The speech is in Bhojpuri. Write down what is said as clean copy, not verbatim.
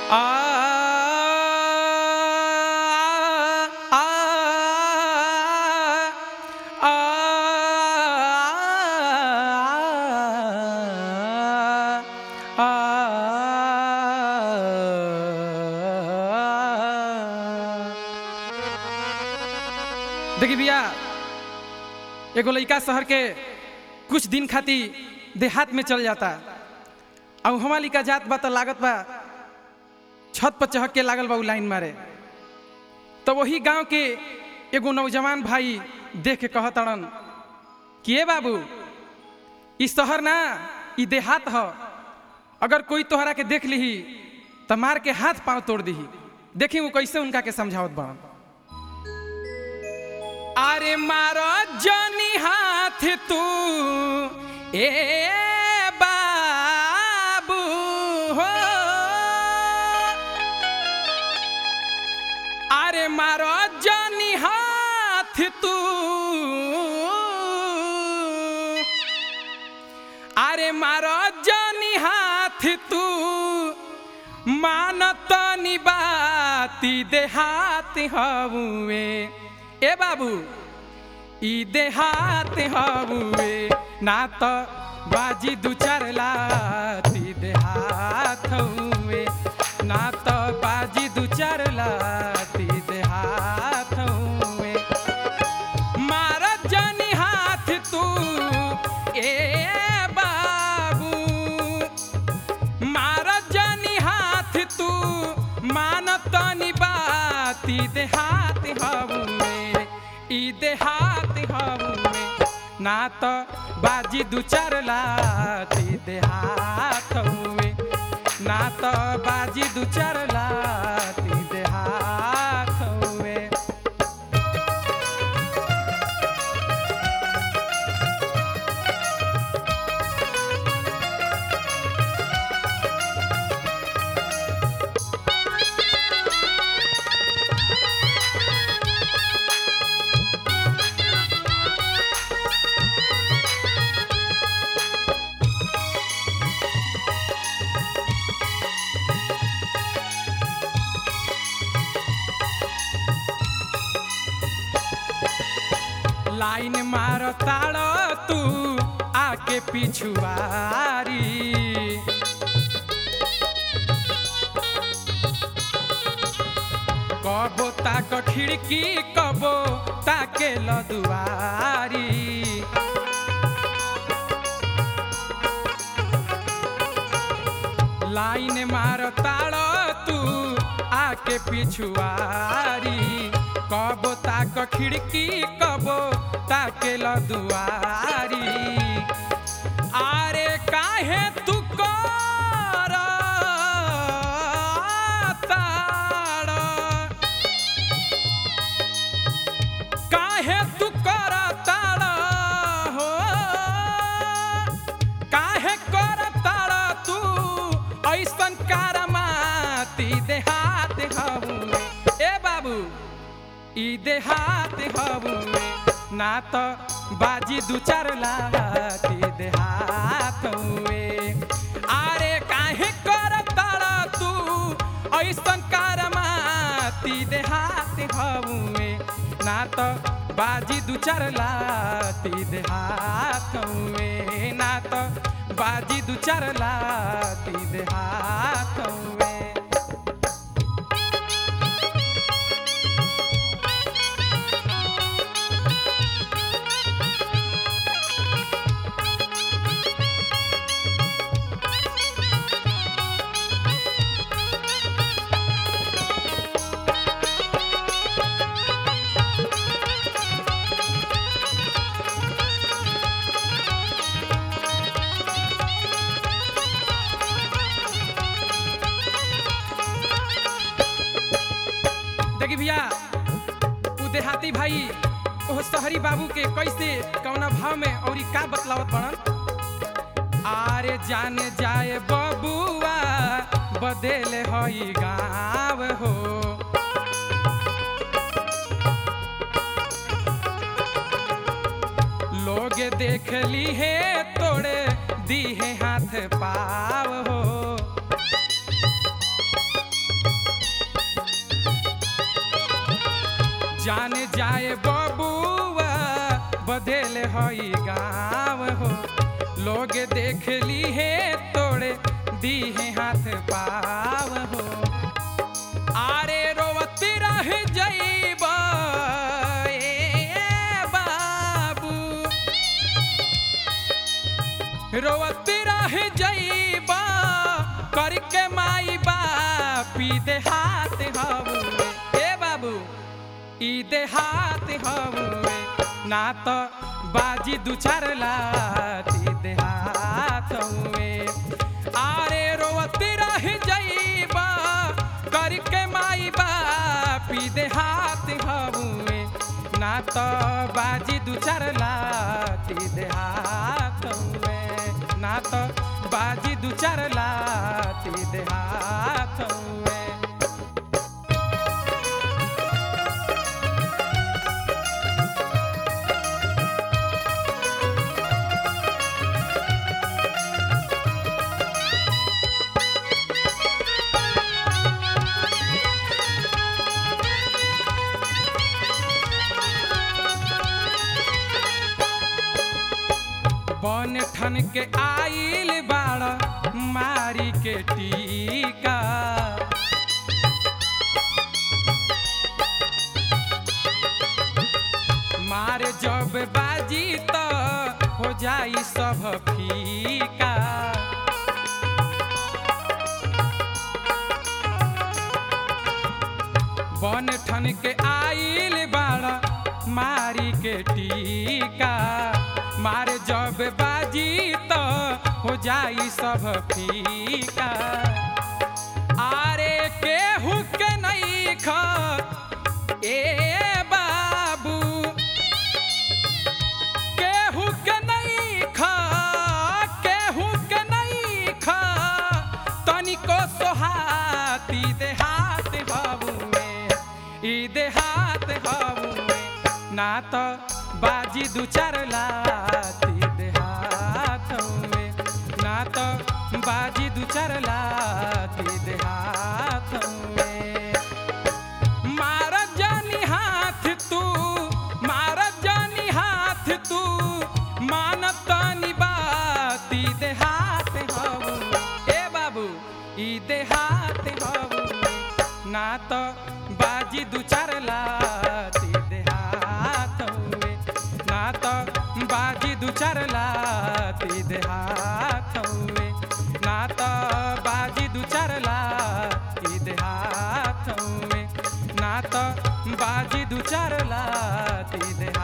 देखी भैया एगो लड़का शहर के कुछ दिन खाती देहात में चल जाता और हमारा लड़का जात बा तो लागत बा छत पर चहक के लागल बा लाइन मारे। तो वही गांव के एगो नौजवान भाई देख के कहतड़न कि ए बाबू इस शहर ना ई देहात ह, अगर कोई तोहरा के देख ली तो मार के हाथ पांव तोड़ दी। देखी वो कैसे उनका के समझावत बा। अरे मारो जानी हाथ तू ए बाबू हो, अरे मारो जानी हाथ तू, अरे मारो जानी हाथ तू, मानत निबाती देहात हउए। ए बाबू ई देहात हउए, ना तो बाजी दू चार लाती देहात हउए, ना तो बाजी दू चार लाती देहात हउए। मार जानी हाथ तू ए बाबू, मार जानी हाथ तू, मानत निबाती देहात हउए, ई देहात हउए, ना तो बाजी दू चार लाती देहात हउए, ना तो बाजी दू चार लाती देहात हउए। लाइन मारो ताड़ो तू आके पिछुआरी, कबो ताक खिड़की कबो ताके लदुआरी। लाइन मारो ताड़ो तू आके पिछुआरी, कबो ताक खिड़की कबो ताके लदुआरी। आरे काहे तू कर ताड़, काहे तू कर ताड़ हो, काहे कर ताड़ तू ऐसन करमाती देहात हउए। ए बाबू ई देहात हउए, ना तो बाजी दू चार लाती देहात हउए। अरे काहे कर ताड़ा तू ऐसन करमाती देहात हउए, ना तो बाजी दू चार लाती देहात हउए, ना तो बाजी दू चार लाती देहात हउए। देखी भैया उ देहाती भाई ओह शहरी बाबू के कैसे कौना भाव में और का बतलावत पड़न। आरे जाने जाए बबुआ बदेले हई गाँव हो, लोग देख ली है तोड़े दी है हाथ पाव हो। जान जाए बबुआ बदल हई गाँव हो लोग देख ली है तोड़े दी है हाथ पाव हो आरे रोवत रह जइब ए बाबू रोवत रह जइब करके माई बापी देहात हवे ए बाबू ई देहात हवे ना तो बाजी दू चार लाती देहात हवे आरे रोवत रह जइब करके माई बापी देहात हवे ना तो बाजी दू चार लाती देहात हवे ना तो बाजी दू चार लाती देहात हवे बन ठन के आइल बाड़ मारी के टीका मारे जब बाजी तो हो जाई सब फीका बन ठन के आइल बाड़ मारी के टीका मारे जब बाजी तो हो जाई सब फीका आरे केहू के नहीं खा ए बाबू केहू के नहीं खा केहू के नहीं खा तनिको सोहाती देहात हवे ई देहात हवे ना तो बाजी दू चार लाती देहात हवे ना तो बाजी दू चार लाती देहात हवे मार जानी हाथ तू मार जानी हाथ तू मानतानी बाती देहात हवे ए बाबू ई देहात हवे ना तो बाजी दू चार लाती देहात हवे ना तो बाजी दू चार लाती देहात हवे ना तो बाजी दू चार लाती देहात हवे ना तो बाजी दू चार लाती देहात